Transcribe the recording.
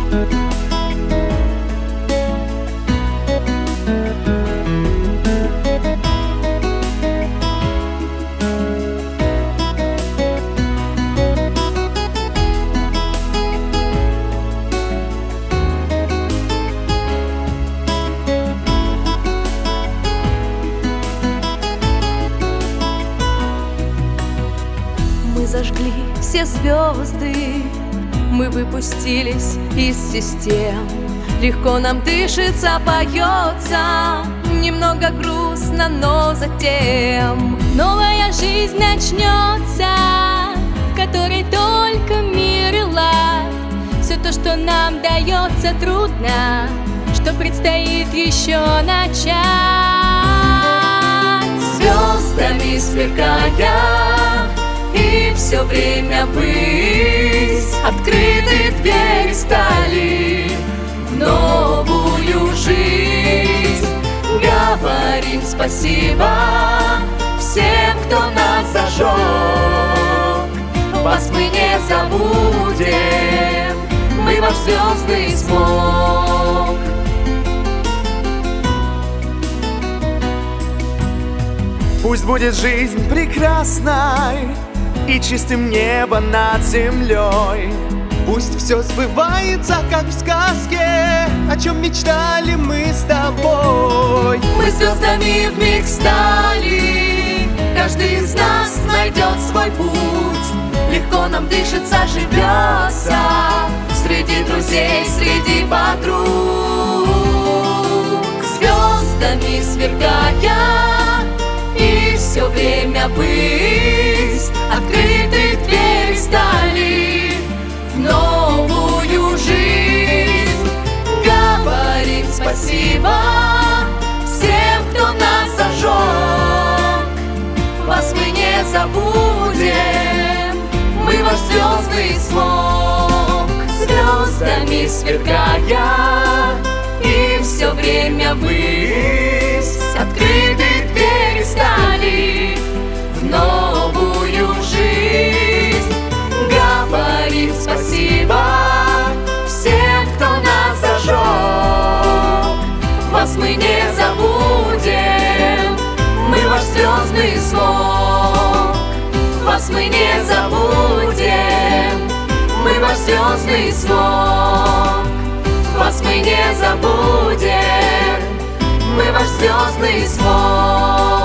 Мы зажгли все звезды, мы выпустились из систем. Легко нам дышится, поется, немного грустно, но затем новая жизнь начнется, в которой только мир и лад. Все то, что нам дается трудно, что предстоит еще начать. Звездами сверкая, и все время ввысь, открыты двери стали в новую жизнь. Говорим спасибо всем, кто нас зажег, вас мы не забудем, мы ваш звездный смог. Пусть будет жизнь прекрасной и чистым небо над землей. Пусть все сбывается, как в сказке, о чем мечтали мы с тобой. Мы звездами вмиг стали, каждый из нас найдет свой путь. Легко нам дышится, живется, среди друзей, среди подруг. Звездами сверкая, и все время ввысь, открыты двери стали в новую жизнь. Говорим спасибо всем, кто нас зажег, вас мы не забудем, мы ваш звездный смог. Звездами сверкая, и все время ввысь, открыты двери стали в новую жизнь. Говорим спасибо всем, кто нас зажег, вас мы не забудем, мы ваш звездный смог. Вас мы не забудем, мы ваш звездный смог. Вас мы не забудем, мы ваш звездный смог.